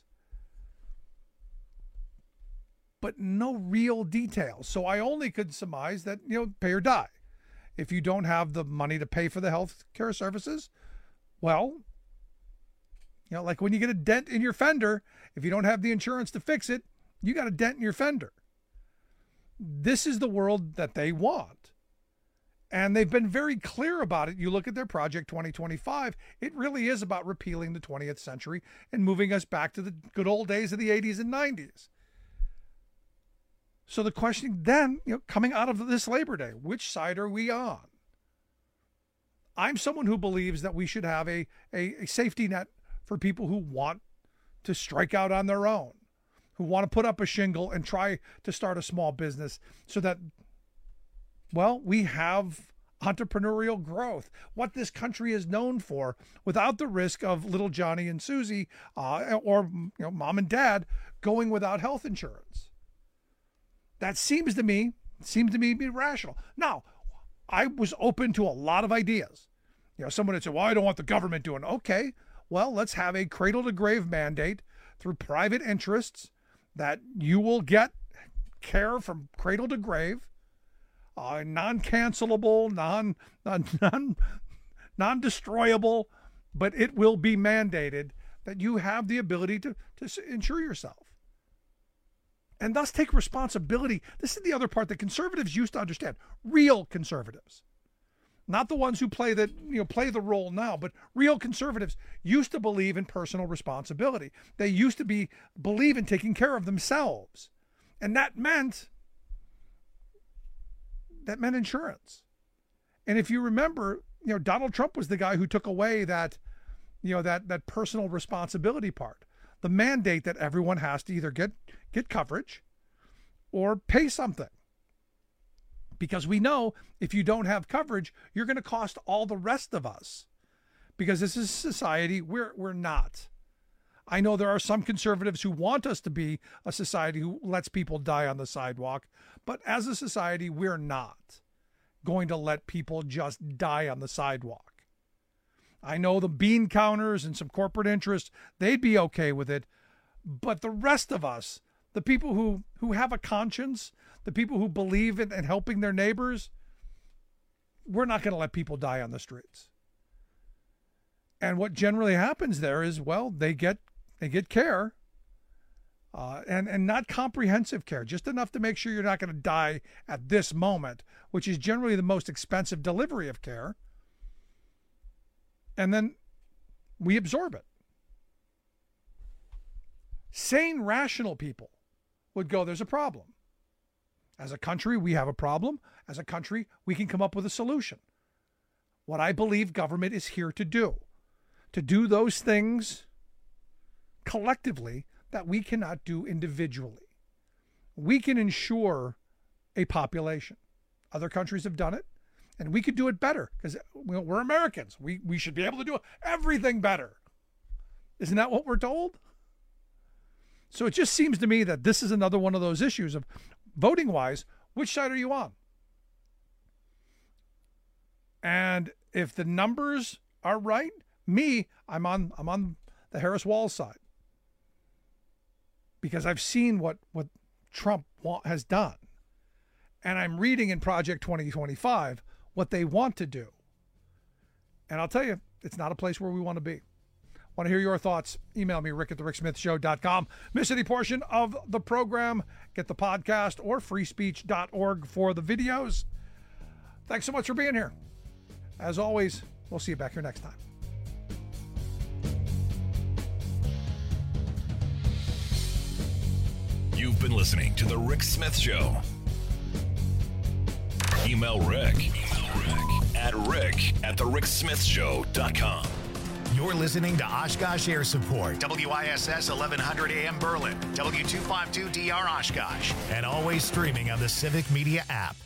but no real details. So I only could surmise that, you know, pay or die. If you don't have the money to pay for the health care services, well, you know, like when you get a dent in your fender, if you don't have the insurance to fix it, you got a dent in your fender. This is the world that they want. And they've been very clear about it. You look at their Project twenty twenty-five, it really is about repealing the twentieth century and moving us back to the good old days of the eighties and nineties. So the question then, you know, coming out of this Labor Day, which side are we on? I'm someone who believes that we should have a, a, a safety net for people who want to strike out on their own, who want to put up a shingle and try to start a small business so that, well, we have entrepreneurial growth, what this country is known for, without the risk of little Johnny and Susie uh, or, you know, mom and dad going without health insurance. That seems to me, seems to me to be rational. Now, I was open to a lot of ideas. You know, someone would say, well, I don't want the government doing it. Okay, well, let's have a cradle to grave mandate through private interests that you will get care from cradle to grave, uh, non-cancelable, non, non, non, non-destroyable, but it will be mandated that you have the ability to, to insure yourself. And thus take responsibility. This is the other part that conservatives used to understand. Real conservatives. Not the ones who play the, you know, play the role now, but real conservatives used to believe in personal responsibility. They used to be believe in taking care of themselves. And that meant that meant insurance. And if you remember, you know, Donald Trump was the guy who took away that, you know, that that personal responsibility part. The mandate that everyone has to either get get coverage or pay something. Because we know if you don't have coverage, you're going to cost all the rest of us. Because this is society we're we're not. I know there are some conservatives who want us to be a society who lets people die on the sidewalk, but as a society, we're not going to let people just die on the sidewalk. I know the bean counters and some corporate interests, they'd be okay with it. But the rest of us, the people who, who have a conscience, the people who believe in, in helping their neighbors, we're not going to let people die on the streets. And what generally happens there is, well, they get they get care uh, and, and not comprehensive care, just enough to make sure you're not going to die at this moment, which is generally the most expensive delivery of care. And then we absorb it. Sane, rational people would go, there's a problem. As a country, we have a problem. As a country, we can come up with a solution. What I believe government is here to do, to do those things collectively that we cannot do individually. We can ensure a population. Other countries have done it. And we could do it better because we're Americans. We we should be able to do everything better. Isn't that what we're told? So it just seems to me that this is another one of those issues of voting wise, which side are you on? And if the numbers are right, me, I'm on I'm on the Harris Walz side. Because I've seen what, what Trump has done. And I'm reading in Project twenty twenty-five what they want to do. And I'll tell you, it's not a place where we want to be. Want to hear your thoughts? Email me, rick at the rick smith show dot com. Miss any portion of the program, get the podcast or free speech dot org for the videos. Thanks so much for being here. As always, we'll see you back here next time. You've been listening to The Rick Smith Show. Email Rick, Email Rick at rick at the rick smith show dot com. You're listening to Oshkosh Air Support, W I S S eleven hundred A M Berlin, W two fifty-two D R Oshkosh, and always streaming on the Civic Media app.